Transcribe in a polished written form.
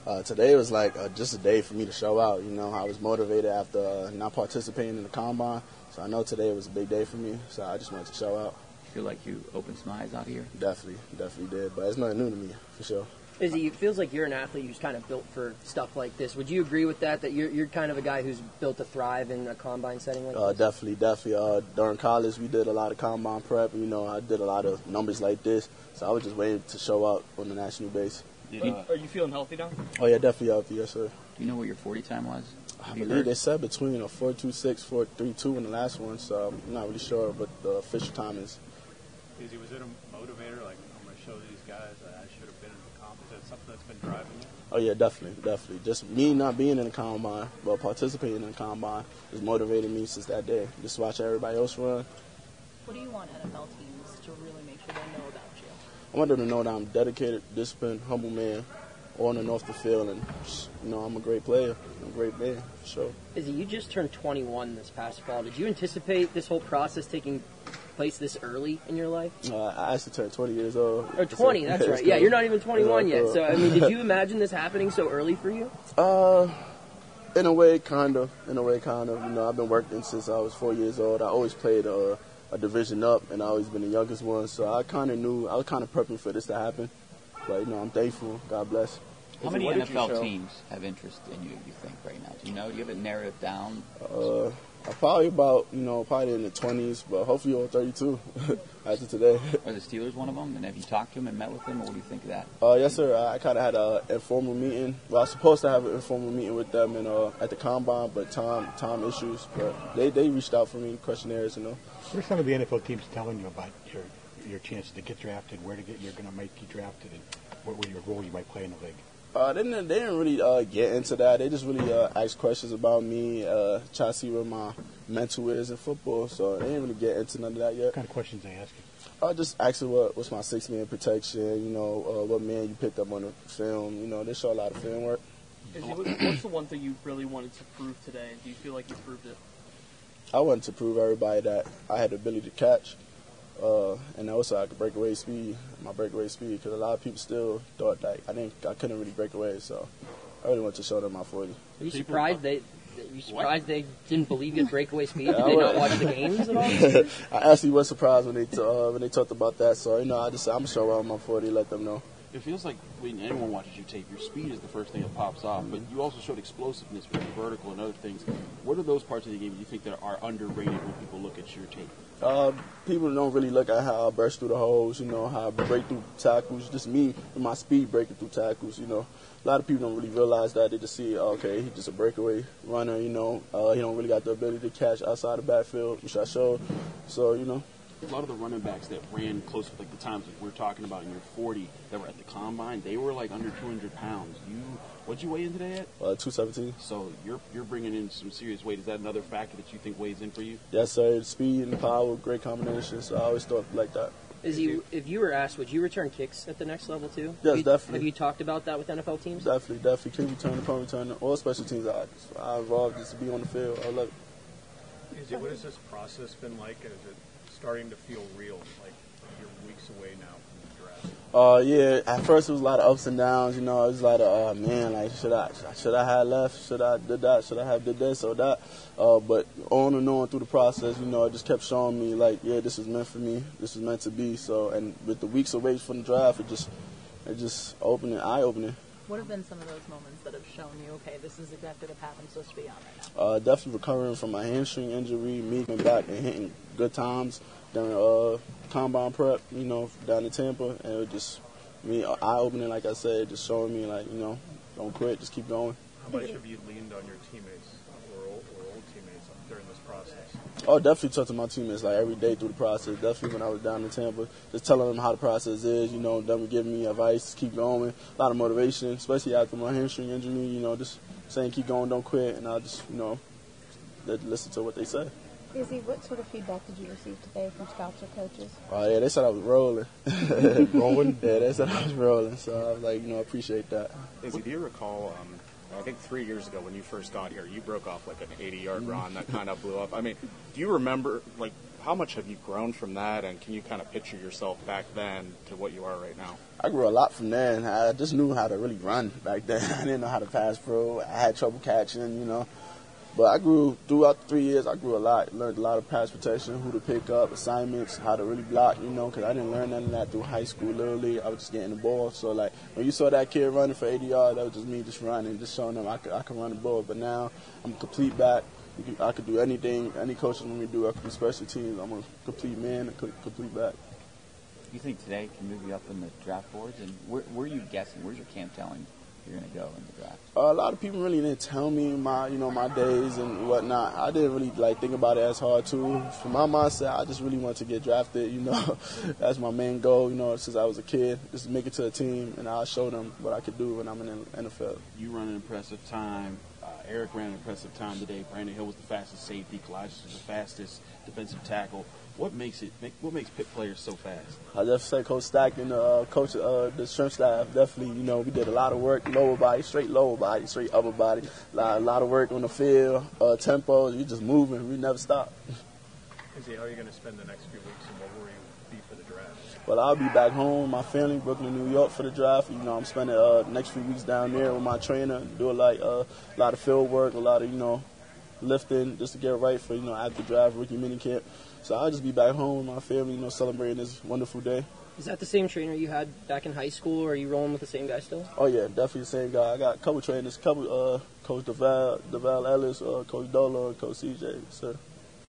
Today was like just a day for me to show out. I was motivated after not participating in the combine, so I know today was a big day for me. So I just wanted to show out. Feel like you opened some eyes out here? Definitely did. But it's nothing new to me for sure. Izzy, it feels like you're an athlete who's kind of built for stuff like this. Would you agree with that? That you're kind of a guy who's built to thrive in a combine setting like this? Definitely. During college, we did a lot of combine prep. I did a lot of numbers like this, so I was just waiting to show out on the national base. Are you feeling healthy now? Oh yeah, definitely healthy, yes sir. Do you know what your 40 time was? I believe they said between 4.26, 4.32 in the last one, so I'm not really sure what the official time is. Izzy, was it a motivator? Like, I'm going to show these guys that I should have been in the comp. Is that something that's been driving you? Oh, yeah, definitely. Just me not being in the combine, but participating in the combine has motivated me since that day. Just watching everybody else run. What do you want NFL teams to really make sure they know about you? I want them to know that I'm dedicated, disciplined, humble man on and off the field, and I'm a great player. I'm a great man, for sure. Izzy, you just turned 21 this past fall. Did you anticipate this whole process taking place this early in your life? I actually turned 20 years old. Or 20, that's right. Yeah, you're not even 21 yet. So, did you imagine this happening so early for you? In a way, kind of. I've been working since I was 4 years old. I always played a division up, and I always been the youngest one. So I kind of knew, I was kind of prepping for this to happen. But, I'm thankful. God bless. How many NFL teams have interest in you think, right now? Do you know? Do you have it narrowed down? Probably about, probably in the 20s, but hopefully all 32 after today. Are the Steelers one of them? And have you talked to them and met with them, or what do you think of that? Yes, sir. I kind of had an informal meeting. Well, I was supposed to have an informal meeting with them at the combine, but time issues. But they reached out for me, questionnaires, What are some of the NFL teams telling you about your chances to get drafted, you're going to make you drafted, and what your role you might play in the league? They didn't really get into that. They just really asked questions about me, try to see where my mental is in football. So they didn't really get into none of that yet. What kind of questions they ask you? Just asking what's my 6-man protection, what man you picked up on the film. They show a lot of film work. What's the one thing you really wanted to prove today? Do you feel like you proved it? I wanted to prove everybody that I had the ability to catch. And also I could break away speed, because a lot of people still thought that I couldn't really break away, so I really wanted to show them my 40. Are you surprised they didn't believe you at breakaway speed? Did they not watch the games at all? I actually was surprised when they talked about that, so I'm gonna show out my 40, let them know. It feels like when anyone watches your tape, your speed is the first thing that pops off, but you also showed explosiveness with your vertical and other things. What are those parts of the game you think that are underrated when people look at your tape? People don't really look at how I burst through the holes, how I break through tackles. Just me and my speed breaking through tackles, A lot of people don't really realize that. They just see, okay, he's just a breakaway runner, he don't really got the ability to catch outside the backfield, which I showed. So, A lot of the running backs that ran close to the times that we're talking about in your 40 that were at the combine, they were like under 200 pounds. What'd you weigh in today at? 217. So you're bringing in some serious weight. Is that another factor that you think weighs in for you? Yes, sir. Speed and power, great combination. So I always thought like that. If you were asked, would you return kicks at the next level too? Yes, definitely. Have you talked about that with NFL teams? Definitely. Kick return, punt return, all special teams. I involved just to be on the field. I love it. What has this process been like? And is it starting to feel real, like you're weeks away now from the draft? Yeah, at first it was a lot of ups and downs, it was a lot of, should I have left, should I did that, should I have did this or that, but on and on through the process, it just kept showing me, this is meant for me, this is meant to be, so, and with the weeks away from the draft, it just eye-opening. What have been some of those moments that have shown you, okay, this is exactly the path I'm supposed to be on right now? Definitely recovering from my hamstring injury, me coming back and hitting good times during combine prep, down in Tampa, and it was just me eye-opening, like I said, just showing me, don't quit, just keep going. How much have you leaned on your teammates or old teammates during this process? Oh, definitely talk to my teammates every day through the process. Definitely when I was down in Tampa, just telling them how the process is. Them giving me advice, keep going. A lot of motivation, especially after my hamstring injury. Just saying keep going, don't quit, and I just listen to what they say. Izzy, what sort of feedback did you receive today from scouts or coaches? Yeah, they said I was rolling. Rolling? Yeah, they said I was rolling. So I was like, appreciate that. Izzy, do you recall? I think 3 years ago when you first got here, you broke off an 80-yard run that kind of blew up. Do you remember, how much have you grown from that, and can you kind of picture yourself back then to what you are right now? I grew a lot from there, and I just knew how to really run back then. I didn't know how to pass pro. I had trouble catching, you know. But I grew, throughout the 3 years, I grew a lot. Learned a lot of pass protection, who to pick up, assignments, how to really block, you know, because I didn't learn none of that through high school, literally. I was just getting the ball. So, like, when you saw that kid running for 80 yards, that was just me just running, just showing them I could run the ball. But now I'm a complete back. I could do anything. Any coach want me to do, I could do special teams. I'm a complete man, a complete back. Do you think today can move you up in the draft boards? And where are you guessing? Where's your camp telling you're going to go in the draft? A lot of people really didn't tell me my days and whatnot. I didn't really think about it as hard too. For my mindset, I just really wanted to get drafted. You know, that's my main goal. You know, since I was a kid, just to make it to a team, and I'll show them what I could do when I'm in the NFL. You run an impressive time. Eric ran an impressive time today. Brandon Hill was the fastest safety. Kalajdzic was the fastest defensive tackle. What makes Pitt players so fast? I just say Coach Stackton, coach the strength staff, definitely. You know, we did a lot of work, lower body, straight upper body. A lot of work on the field, tempo. You just moving. We never stop. Izzy, how are you going to spend the next few weeks, and what will you be for the draft? Well, I'll be back home, my family, Brooklyn, New York for the draft. You know, I'm spending the next few weeks down there with my trainer, do a lot of field work, a lot of, lifting just to get right for, after draft, rookie minicamp. So I'll just be back home with my family, celebrating this wonderful day. Is that the same trainer you had back in high school, or are you rolling with the same guy still? Oh, yeah, definitely the same guy. I got a couple trainers, Coach DeVal Ellis, Coach Dola, and Coach CJ, sir.